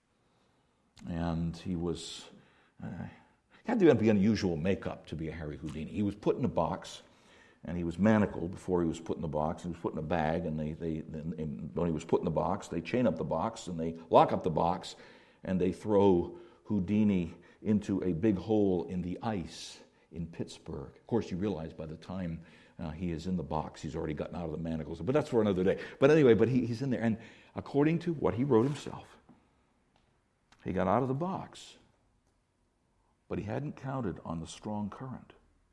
And he was, uh, he had to be unusual makeup to be a Harry Houdini. He was put in a box, and he was manacled before he was put in the box. He was put in a bag, and they, they and, and when he was put in the box, they chain up the box, and they lock up the box, and they throw Houdini into a big hole in the ice in Pittsburgh. Of course, you realize by the time uh, he is in the box, he's already gotten out of the manacles. But that's for another day. But anyway, but he, he's in there. And according to what he wrote himself, he got out of the box. But he hadn't counted on the strong current.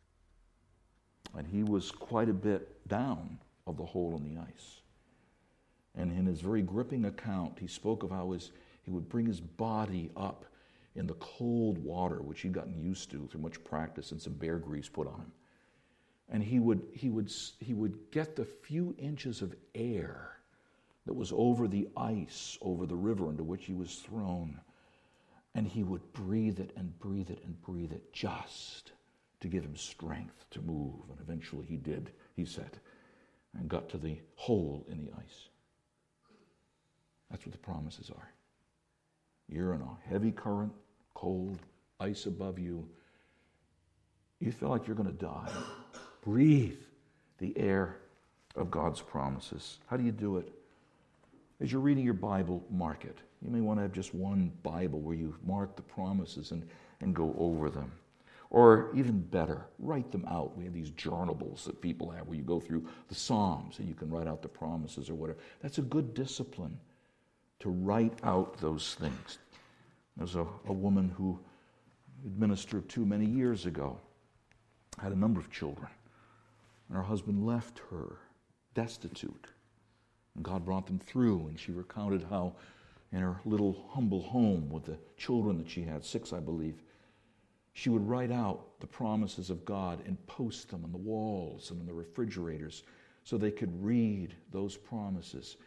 And he was quite a bit down of the hole in the ice. And in his very gripping account, he spoke of how his, he would bring his body up in the cold water, which he'd gotten used to through much practice and some bear grease put on him. And he would, he would, he would get the few inches of air that was over the ice, over the river into which he was thrown, and he would breathe it and breathe it and breathe it just to give him strength to move. And eventually he did, he said, and got to the hole in the ice. That's what the promises are. You're in a heavy current, cold, ice above you. You feel like you're going to die. Breathe the air of God's promises. How do you do it? As you're reading your Bible, mark it. You may want to have just one Bible where you mark the promises and, and go over them. Or even better, write them out. We have these journables that people have where you go through the Psalms and you can write out the promises or whatever. That's a good discipline, to write out those things. There's a, a woman who ministered to many years ago, had a number of children, and her husband left her destitute. And God brought them through, and she recounted how in her little humble home with the children that she had, six I believe, she would write out the promises of God and post them on the walls and in the refrigerators so they could read those promises.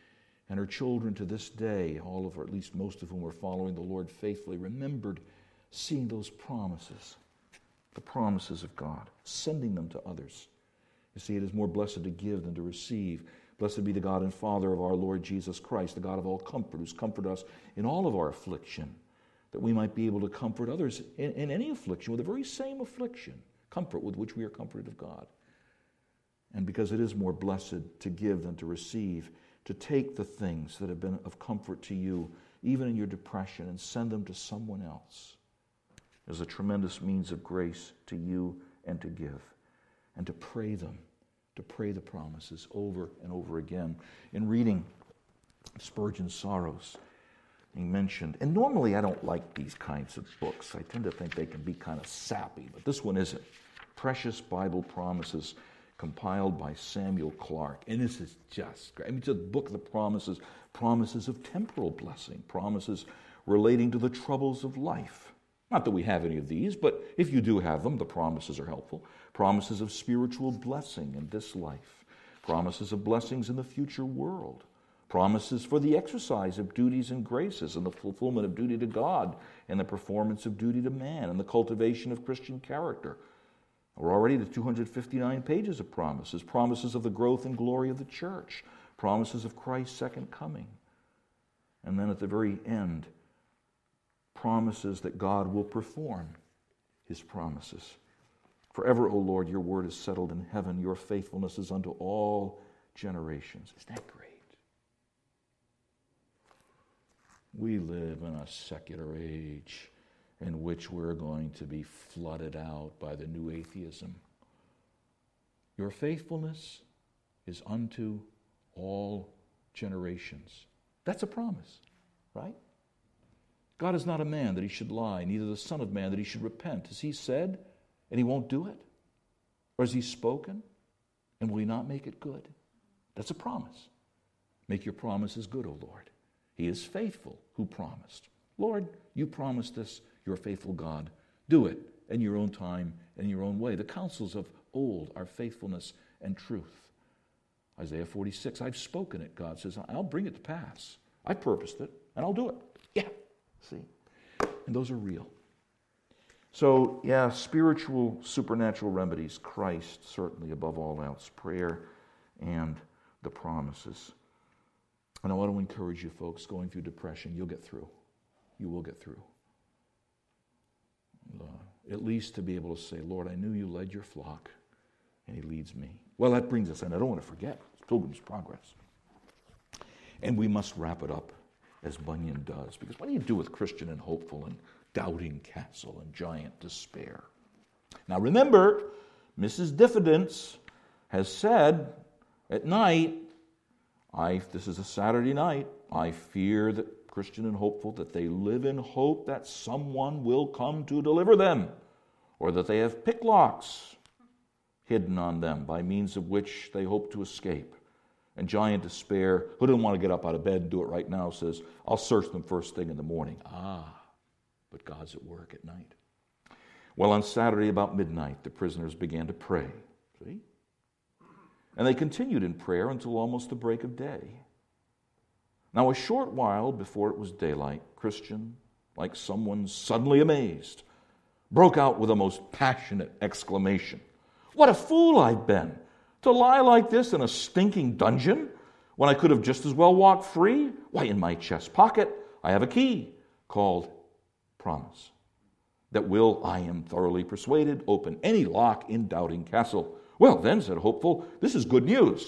And her children to this day, all of her, at least most of whom are following the Lord faithfully, remembered seeing those promises, the promises of God, sending them to others. You see, it is more blessed to give than to receive. Blessed be the God and Father of our Lord Jesus Christ, the God of all comfort, who's comforted us in all of our affliction, that we might be able to comfort others in, in any affliction with the very same affliction, comfort with which we are comforted of God. And because it is more blessed to give than to receive, to take the things that have been of comfort to you, even in your depression, and send them to someone else, is a tremendous means of grace to you and to give, and to pray them, to pray the promises over and over again. In reading Spurgeon's Sorrows, he mentioned, and normally I don't like these kinds of books. I tend to think they can be kind of sappy, but this one isn't. Precious Bible Promises, compiled by Samuel Clarke. And this is just great. I mean, it's a book of the promises, promises of temporal blessing, promises relating to the troubles of life. Not that we have any of these, but if you do have them, the promises are helpful. Promises of spiritual blessing in this life. Promises of blessings in the future world. Promises for the exercise of duties and graces and the fulfillment of duty to God and the performance of duty to man and the cultivation of Christian character. We're already to two hundred fifty-nine pages of promises. Promises of the growth and glory of the church. Promises of Christ's second coming. And then at the very end, promises that God will perform His promises. Forever, O Lord, your word is settled in heaven. Your faithfulness is unto all generations. Isn't that great? We live in a secular age in which we're going to be flooded out by the new atheism. Your faithfulness is unto all generations. That's a promise, right? God is not a man that he should lie, neither the Son of Man that he should repent. Has he said, and he won't do it? Or has he spoken, and will he not make it good? That's a promise. Make your promises good, O Lord. He is faithful who promised. Lord, you promised this. You're a faithful God. Do it in your own time, in your own way. The counsels of old are faithfulness and truth. Isaiah forty-six, I've spoken it, God says. I'll bring it to pass. I purposed it, and I'll do it. Yeah, see? And those are real. So, yeah, spiritual, supernatural remedies, Christ, certainly above all else, prayer and the promises. And I want to encourage you folks going through depression, you'll get through. You will get through. Uh, at least to be able to say, Lord, I knew you led your flock, and he leads me. Well, that brings us, and I don't want to forget, Pilgrim's Progress. And we must wrap it up as Bunyan does, because what do you do with Christian and hopeful and doubting castle and giant despair? Now remember, Missus Diffidence has said at night, I, this is a Saturday night, I fear that Christian and hopeful, that they live in hope that someone will come to deliver them, or that they have picklocks hidden on them by means of which they hope to escape. And giant despair, who didn't want to get up out of bed and do it right now, says, I'll search them first thing in the morning. Ah, but God's at work at night. Well, on Saturday about midnight, the prisoners began to pray. See? And they continued in prayer until almost the break of day. Now, a short while before it was daylight, Christian, like someone suddenly amazed, broke out with a most passionate exclamation. What a fool I've been to lie like this in a stinking dungeon when I could have just as well walked free. Why, in my chest pocket, I have a key called Promise that will, I am thoroughly persuaded, open any lock in Doubting Castle. Well, then, said Hopeful, this is good news.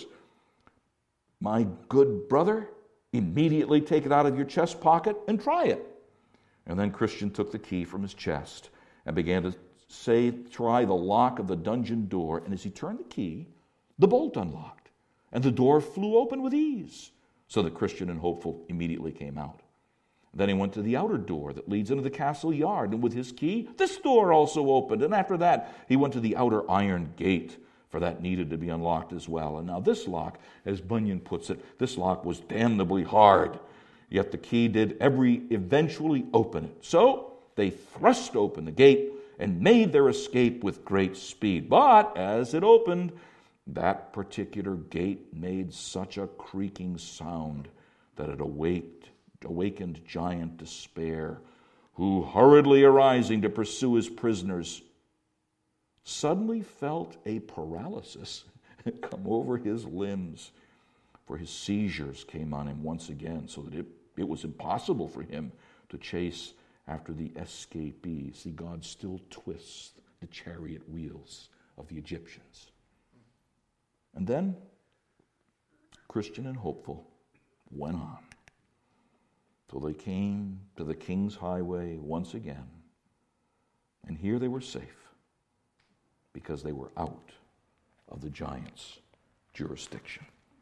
My good brother, immediately take it out of your chest pocket and try it. And then Christian took the key from his chest and began to say, try the lock of the dungeon door. And as he turned the key, the bolt unlocked, and the door flew open with ease. So the Christian and Hopeful immediately came out. Then he went to the outer door that leads into the castle yard, and with his key, this door also opened. And after that, he went to the outer iron gate, for that needed to be unlocked as well. And now this lock, as Bunyan puts it, this lock was damnably hard, yet the key did every eventually open it. So they thrust open the gate and made their escape with great speed. But as it opened, that particular gate made such a creaking sound that had awaked, awakened giant despair, who, hurriedly arising to pursue his prisoners, suddenly felt a paralysis come over his limbs, for his seizures came on him once again, so that it, it was impossible for him to chase after the escapees. See, God still twists the chariot wheels of the Egyptians. And then, Christian and hopeful went on till they came to the King's Highway once again. And here they were safe, because they were out of the giant's jurisdiction.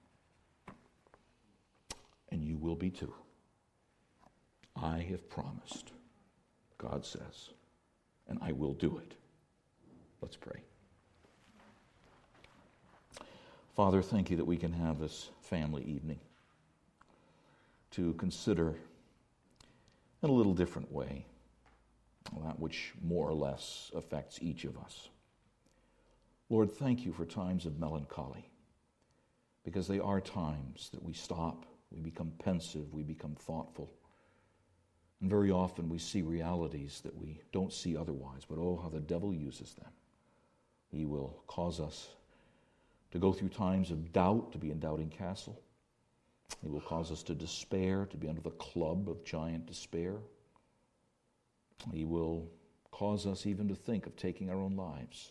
And you will be too. I have promised, God says, and I will do it. Let's pray. Father, thank you that we can have this family evening to consider in a little different way that which more or less affects each of us. Lord, thank you for times of melancholy, because they are times that we stop, we become pensive, we become thoughtful. And very often we see realities that we don't see otherwise, but oh, how the devil uses them. He will cause us to go through times of doubt, to be in doubting castle. He will cause us to despair, to be under the club of giant despair. He will cause us even to think of taking our own lives.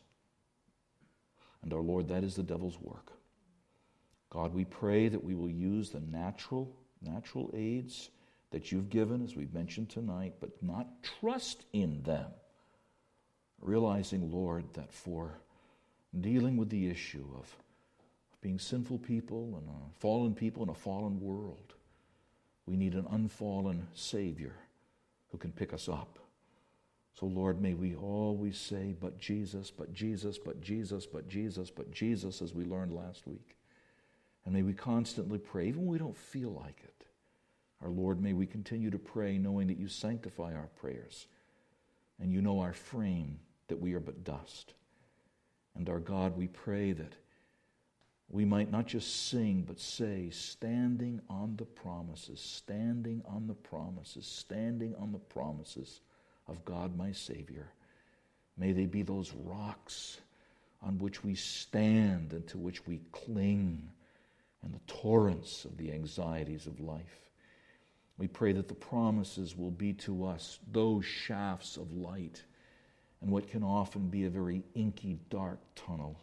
And our Lord, that is the devil's work. God, we pray that we will use the natural, natural aids that you've given, as we've mentioned tonight, but not trust in them. Realizing, Lord, that for dealing with the issue of being sinful people and a fallen people in a fallen world, we need an unfallen Savior who can pick us up. So, Lord, may we always say, but Jesus, but Jesus, but Jesus, but Jesus, but Jesus, as we learned last week. And may we constantly pray, even when we don't feel like it. Our Lord, may we continue to pray knowing that you sanctify our prayers and you know our frame, that we are but dust. And our God, we pray that we might not just sing, but say, standing on the promises, standing on the promises, standing on the promises of God my Savior. May they be those rocks on which we stand and to which we cling in the torrents of the anxieties of life. We pray that the promises will be to us those shafts of light in what can often be a very inky, dark tunnel.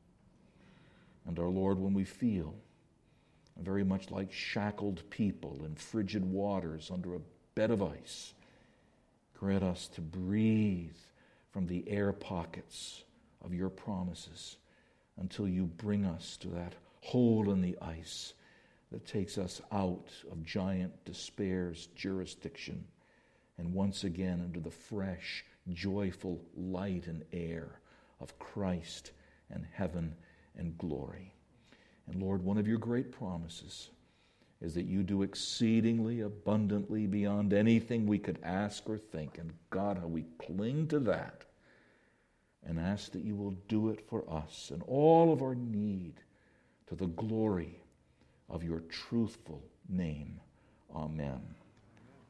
And our Lord, when we feel very much like shackled people in frigid waters under a bed of ice, grant us to breathe from the air pockets of your promises until you bring us to that hole in the ice that takes us out of giant despair's jurisdiction and once again into the fresh, joyful light and air of Christ and heaven and glory. And Lord, one of your great promises is that you do exceedingly abundantly beyond anything we could ask or think. And God, how we cling to that and ask that you will do it for us and all of our need to the glory of your truthful name. Amen.